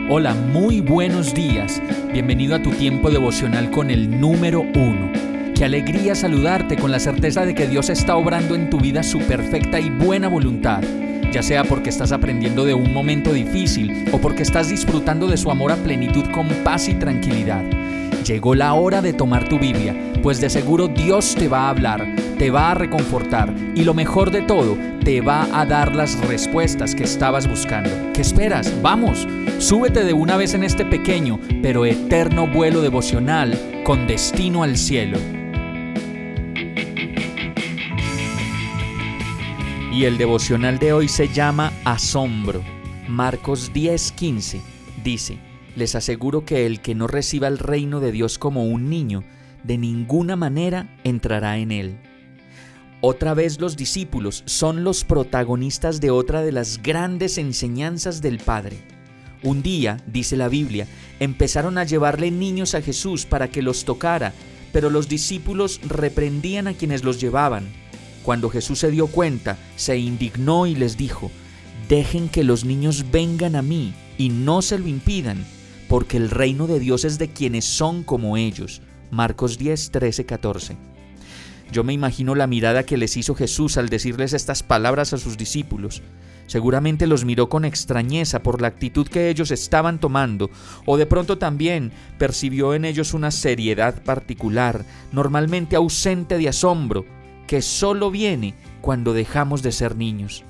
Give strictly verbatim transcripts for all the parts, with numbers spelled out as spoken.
Hola, muy buenos días. Bienvenido a tu tiempo devocional con el número uno. Qué alegría saludarte con la certeza de que Dios está obrando en tu vida su perfecta y buena voluntad, ya sea porque estás aprendiendo de un momento difícil o porque estás disfrutando de su amor a plenitud con paz y tranquilidad. Llegó la hora de tomar tu Biblia, pues de seguro Dios te va a hablar, te va a reconfortar y lo mejor de todo, te va a dar las respuestas que estabas buscando. ¿Qué esperas? ¡Vamos! Súbete de una vez en este pequeño pero eterno vuelo devocional con destino al cielo. Y el devocional de hoy se llama Asombro. Marcos diez quince dice: les aseguro que el que no reciba el reino de Dios como un niño, de ninguna manera entrará en él. Otra vez los discípulos son los protagonistas de otra de las grandes enseñanzas del Padre. Un día, dice la Biblia, empezaron a llevarle niños a Jesús para que los tocara, pero los discípulos reprendían a quienes los llevaban. Cuando Jesús se dio cuenta, se indignó y les dijo: dejen que los niños vengan a mí y no se lo impidan, porque el reino de Dios es de quienes son como ellos. Marcos diez, trece, catorce. Yo me imagino la mirada que les hizo Jesús al decirles estas palabras a sus discípulos. Seguramente los miró con extrañeza por la actitud que ellos estaban tomando, o de pronto también percibió en ellos una seriedad particular, normalmente ausente de asombro, que solo viene cuando dejamos de ser niños.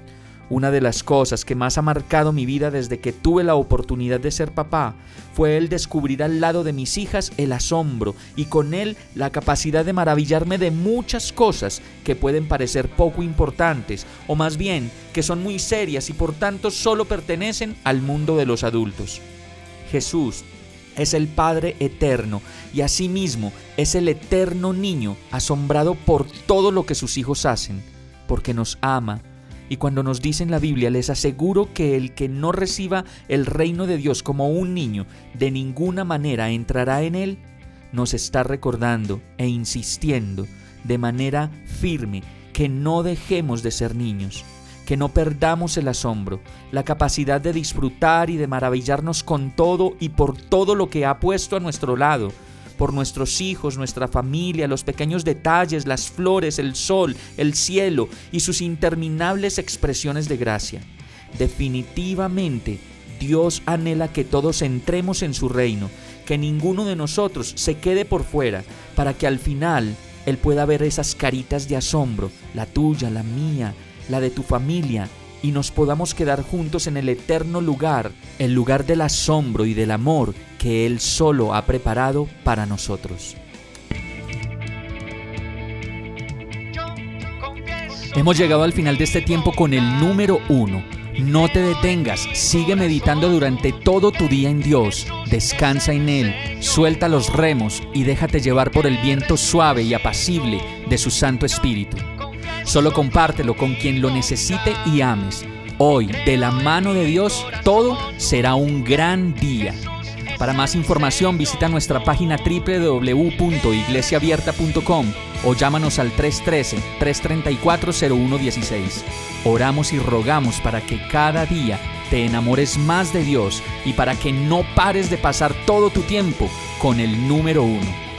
Una de las cosas que más ha marcado mi vida desde que tuve la oportunidad de ser papá fue el descubrir al lado de mis hijas el asombro y con él la capacidad de maravillarme de muchas cosas que pueden parecer poco importantes o más bien que son muy serias y por tanto solo pertenecen al mundo de los adultos. Jesús es el Padre eterno y asimismo es el eterno niño asombrado por todo lo que sus hijos hacen, porque nos ama. Y cuando nos dice en la Biblia, les aseguro que el que no reciba el reino de Dios como un niño, de ninguna manera entrará en él, nos está recordando e insistiendo de manera firme que no dejemos de ser niños, que no perdamos el asombro, la capacidad de disfrutar y de maravillarnos con todo y por todo lo que ha puesto a nuestro lado, por nuestros hijos, nuestra familia, los pequeños detalles, las flores, el sol, el cielo y sus interminables expresiones de gracia. Definitivamente, Dios anhela que todos entremos en su reino, que ninguno de nosotros se quede por fuera, para que al final Él pueda ver esas caritas de asombro, la tuya, la mía, la de tu familia, y nos podamos quedar juntos en el eterno lugar, el lugar del asombro y del amor que Él solo ha preparado para nosotros. Hemos llegado al final de este tiempo con el número uno. No te detengas, sigue meditando durante todo tu día en Dios, descansa en Él, suelta los remos y déjate llevar por el viento suave y apacible de su Santo Espíritu. Solo compártelo con quien lo necesite y ames. Hoy, de la mano de Dios, todo será un gran día. Para más información, visita nuestra página doble u doble u doble u punto iglesia abierta punto com o llámanos al tres uno tres, tres tres cuatro, cero uno uno seis. Oramos y rogamos para que cada día te enamores más de Dios y para que no pares de pasar todo tu tiempo con el número uno.